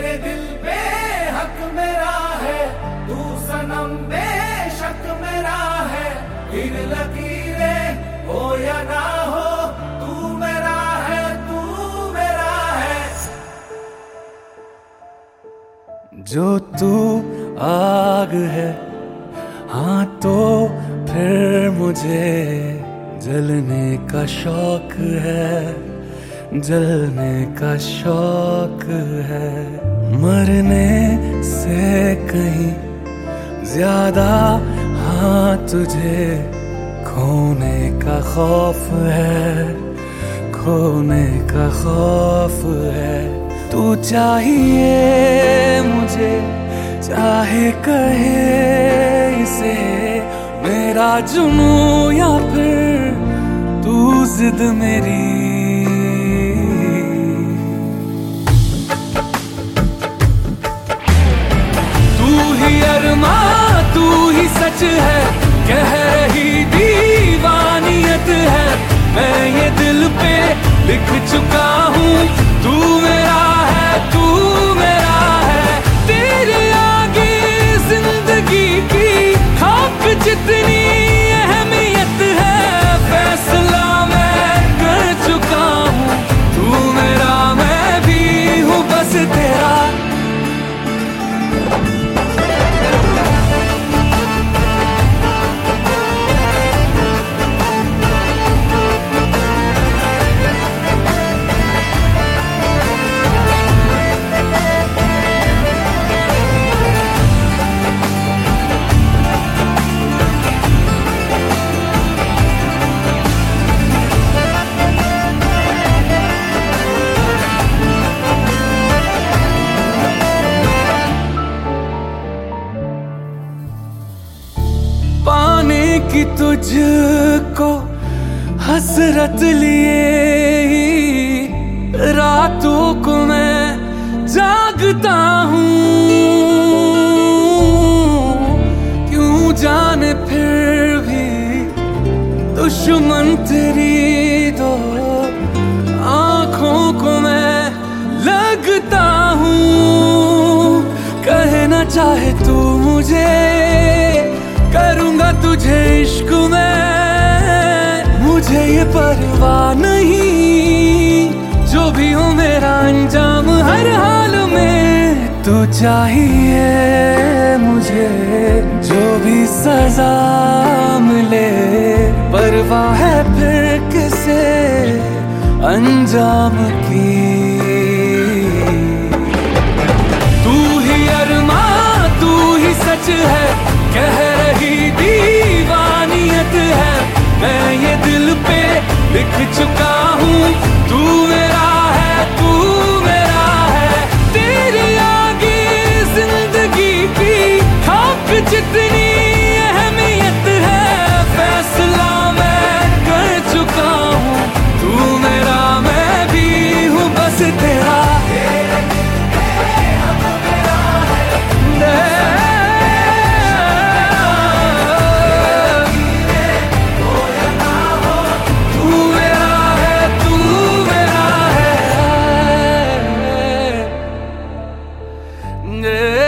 दिल पे हक मेरा है, तू सनम बेशक मेरा है। फिर लकीरें हो या ना हो, तू मेरा है, तू मेरा है। जो तू आग है, हाँ तो फिर मुझे जलने का शौक है, जलने का शौक है। मरने से कहीं ज्यादा हाँ तुझे खोने का खौफ है, खोने का खौफ है। तू चाहिए मुझे, चाहे कहे इसे मेरा जुनू या फिर तू जिद मेरी। तू ही सच है, कह रही दीवानियत है। मैं ये दिल पे लिख चुका हूँ, तू मेरा है, तू मेरा है। तेरे आगे जिंदगी की खाक जितनी अहमियत है। फैसला मैं कर चुका हूँ, तू मेरा मैं भी हूँ बस तेरा। पाने की तुझको हसरत लिए ही रातों को मैं जागता हूँ। क्यों जाने फिर भी दुश्मन तेरी दो आँखों को मैं लगता हूँ। कहना चाहे तू मुझे, करूंगा तुझे इश्क में। मुझे ये परवाह नहीं, जो भी हो मेरा अंजाम हर हाल में। तू चाहिए मुझे, जो भी सजा मिले। परवाह है फिर किसे अंजाम की। तू ही अरमां, तू ही सच है, कह रही दीवानियत है। मैं ये दिल पे लिख चुका हूँ, तू मेरा है, तू मेरा है। तेरे आगे जिंदगी की खाक जितनी अहमियत है। फैसला मैं कर चुका हूँ, तू मेरा मैं भी हूँ बस तेरा। Yeah.